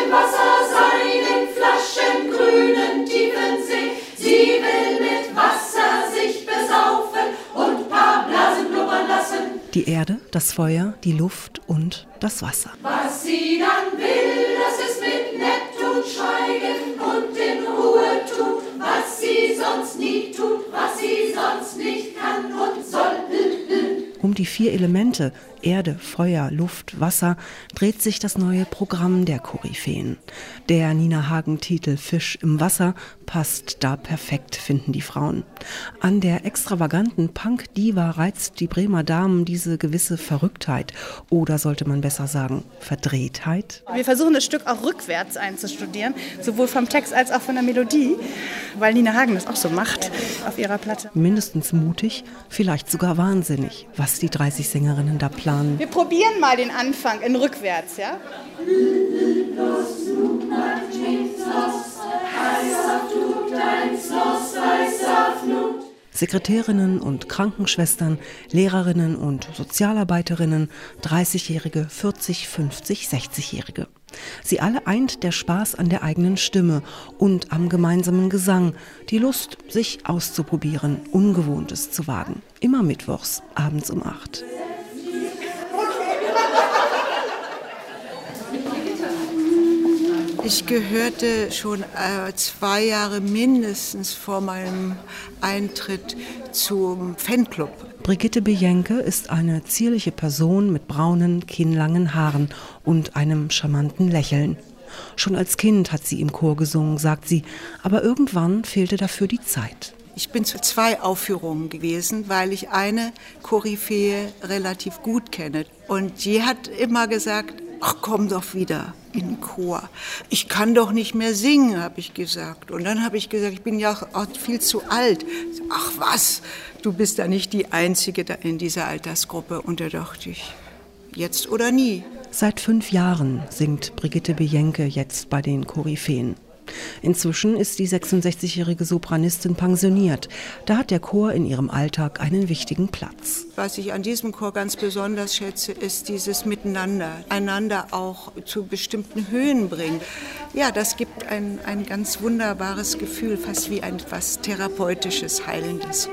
im Wasser sein, in Flaschen grünen Tiefensee. Sie will mit Wasser sich besaufen und paar Blasen blubbern lassen. Die Erde, das Feuer, die Luft und das Wasser. Was sie dann will, das ist mit Neptun schweigen und in Ruhe tun, was sie sonst nie tut, was sie sonst nicht kann und soll. Um die 4 Elemente Erde, Feuer, Luft, Wasser dreht sich das neue Programm der Koryphäen. Der Nina Hagen-Titel Fisch im Wasser passt da perfekt, finden die Frauen. An der extravaganten Punk-Diva reizt die Bremer Damen diese gewisse Verrücktheit oder sollte man besser sagen Verdrehtheit. Wir versuchen das Stück auch rückwärts einzustudieren, sowohl vom Text als auch von der Melodie, weil Nina Hagen das auch so macht auf ihrer Platte. Mindestens mutig, vielleicht sogar wahnsinnig, was die 30 Sängerinnen da planen. Wir probieren mal den Anfang in rückwärts, ja? Sekretärinnen und Krankenschwestern, Lehrerinnen und Sozialarbeiterinnen, 30-Jährige, 40, 50, 60-Jährige. Sie alle eint der Spaß an der eigenen Stimme und am gemeinsamen Gesang, die Lust, sich auszuprobieren, Ungewohntes zu wagen. Immer mittwochs, abends um 8. Ich gehörte schon 2 Jahre mindestens vor meinem Eintritt zum Fanclub. Brigitte Bienke ist eine zierliche Person mit braunen, kinnlangen Haaren und einem charmanten Lächeln. Schon als Kind hat sie im Chor gesungen, sagt sie, aber irgendwann fehlte dafür die Zeit. Ich bin zu 2 Aufführungen gewesen, weil ich eine Koryphäe relativ gut kenne. Und die hat immer gesagt, ach komm doch wieder in den Chor. Ich kann doch nicht mehr singen, habe ich gesagt. Und dann habe ich gesagt, ich bin ja auch viel zu alt. Ach was, du bist da nicht die Einzige in dieser Altersgruppe. Und da dachte ich, jetzt oder nie. Seit 5 Jahren singt Brigitte Bienke jetzt bei den Koryphäen. Inzwischen ist die 66-jährige Sopranistin pensioniert. Da hat der Chor in ihrem Alltag einen wichtigen Platz. Was ich an diesem Chor ganz besonders schätze, ist dieses Miteinander. Einander auch zu bestimmten Höhen bringen. Ja, das gibt ein ganz wunderbares Gefühl, fast wie etwas Therapeutisches, Heilendes.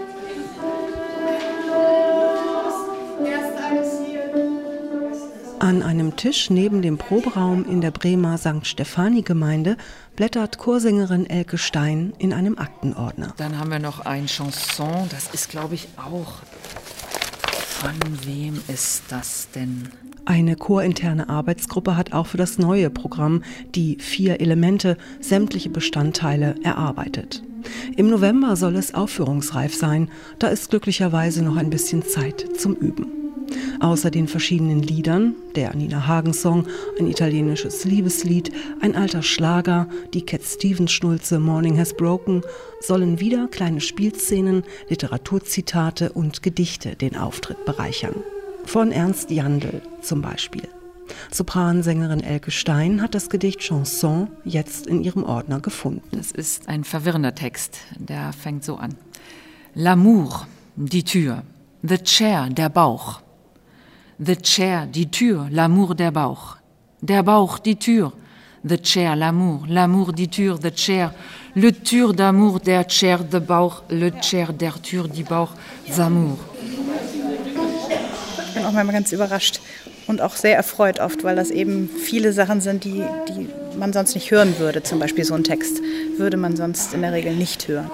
An einem Tisch neben dem Proberaum in der Bremer St. Stephani-Gemeinde blättert Chorsängerin Elke Stein in einem Aktenordner. Dann haben wir noch ein Chanson, das ist, glaube ich, auch... Von wem ist das denn? Eine chorinterne Arbeitsgruppe hat auch für das neue Programm die 4 Elemente, sämtliche Bestandteile erarbeitet. Im November soll es aufführungsreif sein, da ist glücklicherweise noch ein bisschen Zeit zum Üben. Außer den verschiedenen Liedern, der Nina Hagen-Song, ein italienisches Liebeslied, ein alter Schlager, die Cat Stevens-Schnulze Morning Has Broken, sollen wieder kleine Spielszenen, Literaturzitate und Gedichte den Auftritt bereichern. Von Ernst Jandl zum Beispiel. Sopransängerin Elke Stein hat das Gedicht Chanson jetzt in ihrem Ordner gefunden. Das ist ein verwirrender Text, der fängt so an. L'amour, die Tür, the chair, der Bauch. The chair, die Tür, l'amour, der Bauch. Der Bauch, die Tür, the chair, l'amour. L'amour, die Tür, the chair. Le Tür d'amour, der chair, the Bauch. Le chair, der Tür, die Bauch, l'amour. Ich bin auch manchmal ganz überrascht und auch sehr erfreut oft, weil das eben viele Sachen sind, die man sonst nicht hören würde. Zum Beispiel so ein Text würde man sonst in der Regel nicht hören.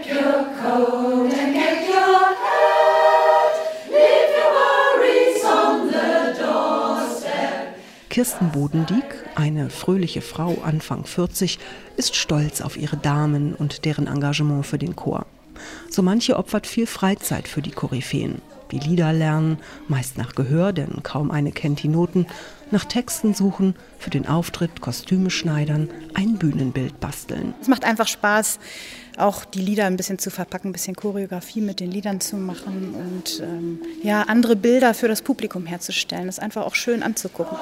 Kirsten Bodendieck, eine fröhliche Frau Anfang 40, ist stolz auf ihre Damen und deren Engagement für den Chor. So manche opfert viel Freizeit für die Koryphäen. Die Lieder lernen, meist nach Gehör, denn kaum eine kennt die Noten, nach Texten suchen, für den Auftritt Kostüme schneidern, ein Bühnenbild basteln. Es macht einfach Spaß, auch die Lieder ein bisschen zu verpacken, ein bisschen Choreografie mit den Liedern zu machen und andere Bilder für das Publikum herzustellen. Das ist einfach auch schön anzugucken.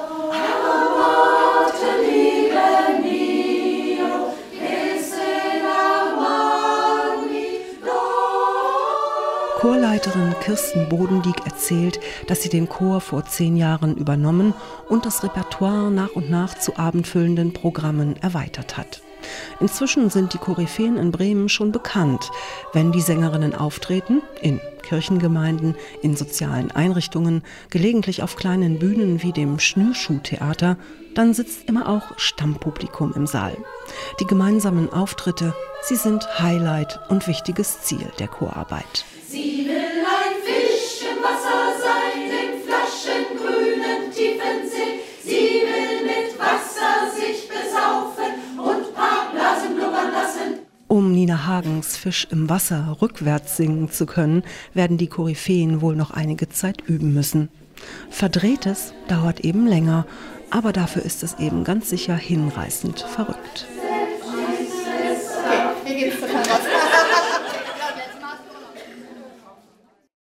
Chorleiterin Kirsten Bodendieck erzählt, dass sie den Chor vor 10 Jahren übernommen und das Repertoire nach und nach zu abendfüllenden Programmen erweitert hat. Inzwischen sind die Koryphäen in Bremen schon bekannt. Wenn die Sängerinnen auftreten, in Kirchengemeinden, in sozialen Einrichtungen, gelegentlich auf kleinen Bühnen wie dem Schnürschuhtheater, dann sitzt immer auch Stammpublikum im Saal. Die gemeinsamen Auftritte, sie sind Highlight und wichtiges Ziel der Chorarbeit. Sie will ein Fisch im Wasser sein, im flaschengrünen tiefen See. Sie will mit Wasser sich besaufen und paar Blasen blubbern lassen. Um Nina Hagens Fisch im Wasser rückwärts singen zu können, werden die Koryphäen wohl noch einige Zeit üben müssen. Verdrehtes dauert eben länger, aber dafür ist es eben ganz sicher hinreißend verrückt. Okay, hier geht's total